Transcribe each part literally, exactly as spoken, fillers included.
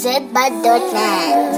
Zedbud.net.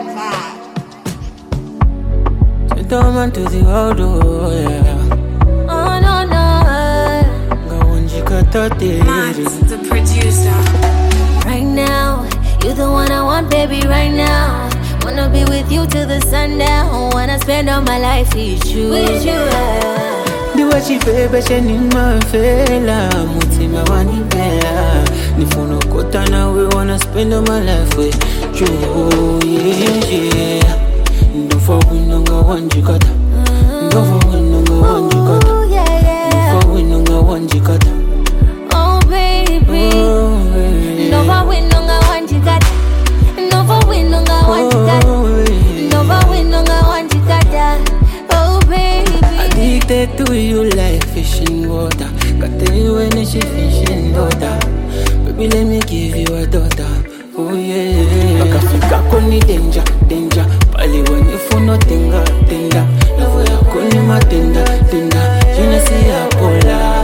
Don't man to the world, oh yeah. Oh no no. Gawonjika Max, the producer. Right now, you the one I want, baby. Right now, wanna be with you till the sundown. Wanna spend all my life with you. With you. Ndiwe chibebe chenima fela mutima wanibela nifuna kota nawe wanna spend all my life with you, yeah, yeah. Ndofa winonga wanjikata Ndofa winonga wanjikata Ndofa winonga wanjikata Oh baby, Ndofa winonga wanjikata Ndofa winonga wanjikata Ndofa winonga wanjikata Oh baby, addicted to you like fish in water. Got tell you when she fish in water. Baby, let me give you a daughter. Oh yeah. Akafika koni danger, danger. Pali when you for nothing, tender. Love ya koni matenda, tender. Jina si ya pola.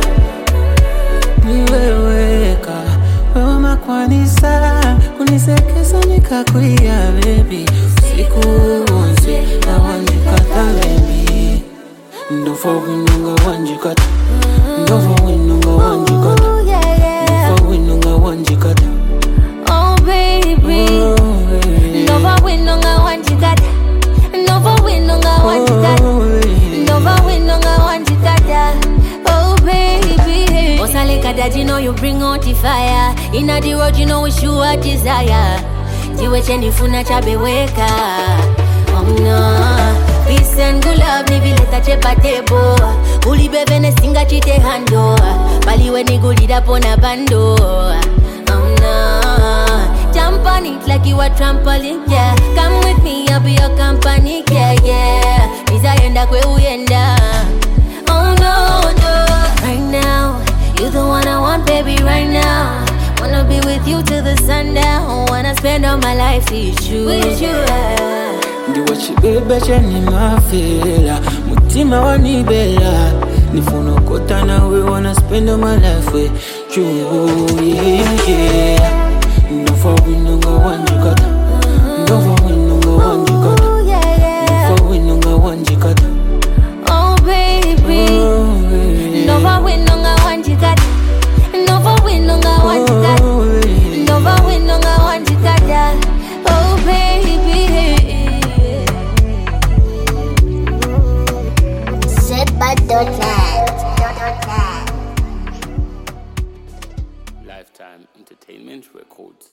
Niweweka, wewe makwanisa. Kunisekesa nikakuia baby. Siku onse na wanjikata baby. Ndofa winonga wanjikata Ndofa winonga wanjikata Ndofa winonga wanjikata oh baby, Ndofa winonga wanjikata Ndofa winonga wanjikata Ndofa winonga wanjikata oh baby. Osaleka that you know you bring out the fire. Inna the world you know we sure desire. Jiwe chenifuna chabeweka. Oh no. Peace and good love ni vileta chepa tebo. Ulibebe ne singa chite hando. Bali we ni gulida pona bando. Oh no. Jump on it like you a trampoline, yeah. Come with me, I'll be your company, yeah, yeah. Nizaenda kwe uyenda. Oh no, no. Right now, you the one I want, baby, right now. Wanna be with you till the sundown. Wanna spend all my life with you, with you, yeah. Ndiwe chibebe chenima fela mutima wanibela nifuna kota nawe wanna spend all my life with you, yeah, yeah. Ndofa winonga wanjikata Ndofa winonga wanjikata Ndofa winonga wanjikata oh baby, Ndofa winonga wanjikata Ndofa winonga wanjikata Ndofa winonga wanjikata oh baby. Zedbud.net. Lifetime Entertainment Records.